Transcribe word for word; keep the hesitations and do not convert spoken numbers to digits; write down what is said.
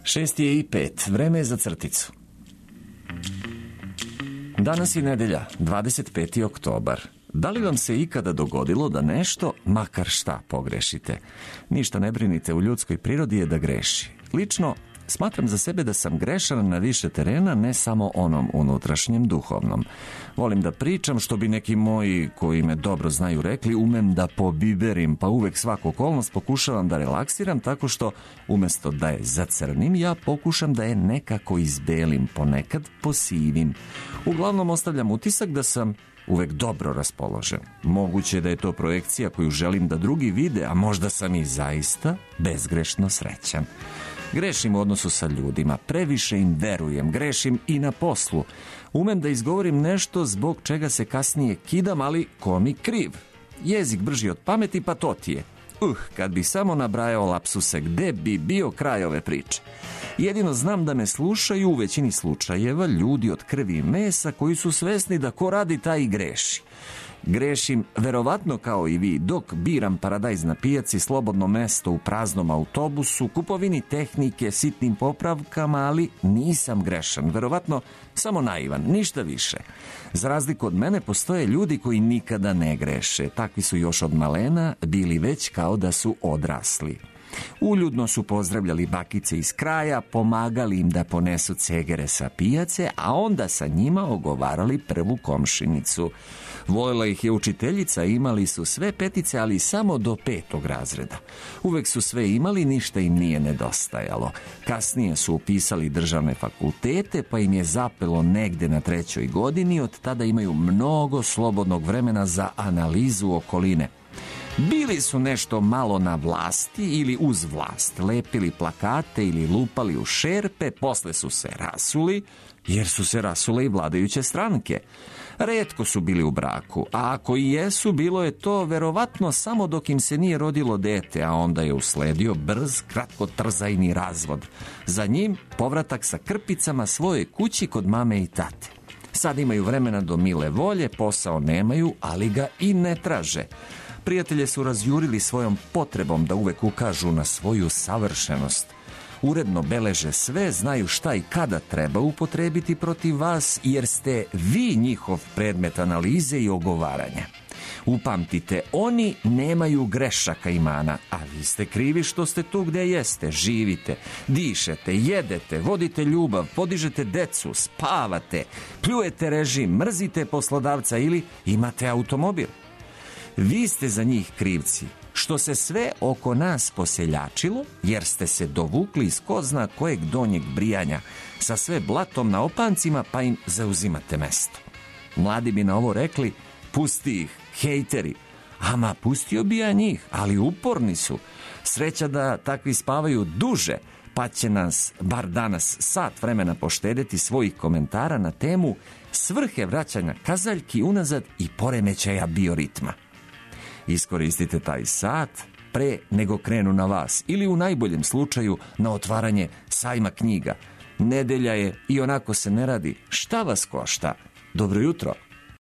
Šest je i pet, vreme je za crticu. Danas je nedelja, dvadeset peti oktobar. Da li vam se ikada dogodilo da nešto, makar šta, pogrešite? Ništa ne brinite, u ljudskoj prirodi je da greši. Lično, smatram za sebe da sam grešan na više terena, ne samo onom unutrašnjem, duhovnom. Volim da pričam, što bi neki moji koji me dobro znaju rekli, umem da pobiberim, pa uvek svaku okolnost pokušavam da relaksiram tako što, umesto da je zacrnim, ja pokušam da je nekako izbelim, ponekad posivim. Uglavnom ostavljam utisak da sam uvek dobro raspoložen. Moguće da je to projekcija koju želim da drugi vide, a možda sam i zaista bezgrešno srećan. Grešim u odnosu sa ljudima, previše im verujem, grešim i na poslu. Umem da izgovorim nešto zbog čega se kasnije kidam, ali ko mi kriv? Jezik brži od pameti, pa to ti je. Uh, kad bi samo nabrajao lapsuse, gde bi bio kraj ove priče? Jedino znam da me slušaju u većini slučajeva ljudi od krvi i mesa koji su svesni da ko radi taj i greši. Grešim, verovatno kao i vi, dok biram paradajz na pijaci, slobodno mesto u praznom autobusu, kupovini tehnike, sitnim popravkama, ali nisam grešan, verovatno samo naivan, ništa više. Za razliku od mene postoje ljudi koji nikada ne greše, takvi su još od malena bili već kao da su odrasli. Uljudno su pozdravljali bakice iz kraja, pomagali im da ponesu cegere sa pijace, a onda sa njima ogovarali prvu komšinicu. Voljela ih je učiteljica, imali su sve petice, ali samo do petog razreda. Uvek su sve imali, ništa im nije nedostajalo. Kasnije su upisali državne fakultete, pa im je zapelo negde na trećoj godini, od tada imaju mnogo slobodnog vremena za analizu okoline. Bili su nešto malo na vlasti ili uz vlast, lepili plakate ili lupali u šerpe, posle su se rasuli, jer su se rasule i vladajuće stranke. Retko su bili u braku, a ako i jesu, bilo je to verovatno samo dok im se nije rodilo dete, a onda je usledio brz, kratkotrzajni razvod. Za njim povratak sa krpicama svoje kući kod mame i tate. Sad imaju vremena do mile volje, posao nemaju, ali ga i ne traže. Prijatelje su razjurili svojom potrebom da uvek ukažu na svoju savršenost. Uredno beleže sve, znaju šta i kada treba upotrebiti protiv vas, jer ste vi njihov predmet analize i ogovaranja. Upamtite, oni nemaju grešaka i mana, a vi ste krivi što ste tu gde jeste, živite, dišete, jedete, vodite ljubav, podižete decu, spavate, pljujete režim, mrzite poslodavca ili imate automobil. Vi ste za njih krivci, što se sve oko nas poseljačilo, jer ste se dovukli iz ko zna kojeg donjeg brijanja, sa sve blatom na opancima, pa im zauzimate mesto. Mladi bi na ovo rekli, pusti ih, hejteri. Ama pustio bi ja njih, ali uporni su. Sreća da takvi spavaju duže, pa će nas, bar danas, sat vremena poštedeti svojih komentara na temu svrhe vraćanja kazaljki unazad i poremećaja bioritma. Iskoristite taj sat pre nego krenu na vas ili u najboljem slučaju na otvaranje sajma knjiga. Nedelja je i onako se ne radi. Šta vas košta? Dobro jutro.